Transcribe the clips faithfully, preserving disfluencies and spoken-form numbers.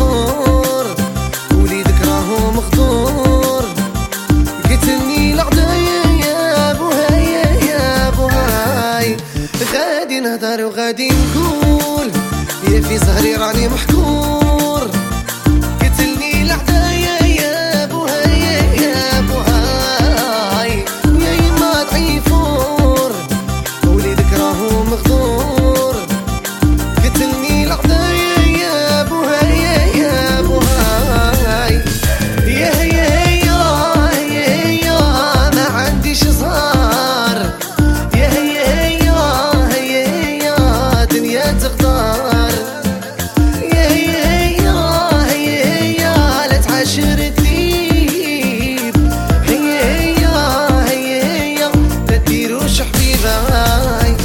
مخضور، وليدك راهو مخضور. قتلني العدايا يا بوهاي يا بوهاي، غادي نهضر وغادي نقول يا في زهري راني محكور. قتلني العدايا يا بوهاي يا بوهاي، يا يما ضعيفور وليدك راهو مغدور. قتلني العدايا يا بوهاي يا بوهاي، يا هيا هيا هيا هيا ما عنديش صار. يا هيا هيا هيا هيا دنيا تغدار. يا هيا هيا هيا هيا لا تعاشر الديب. هيا هيا هيا هيا لا ديروش حبيباي.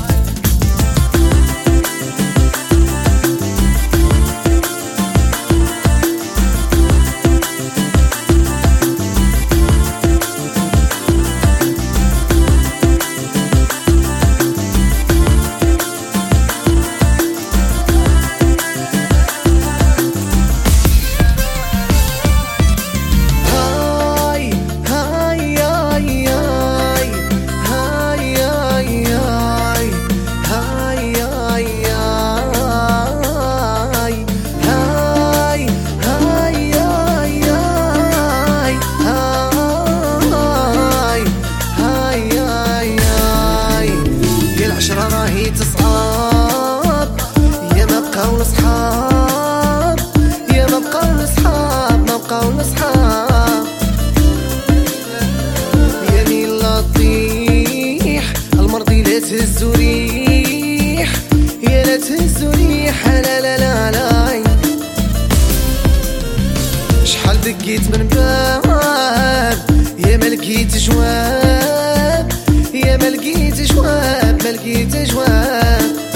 راهي تصعب يا ما بقاو الصحاب، يا ما بقاو الصحاب، ما بقاو الصحاب. يا مين لا تطيح المرضي لا تهزو ريح، يا لا تهزو ريح لا لا لا لا. شحال دقيت من باب يا ما لقيت جواب، يا ما لقيت جواب ما لقيت جواب.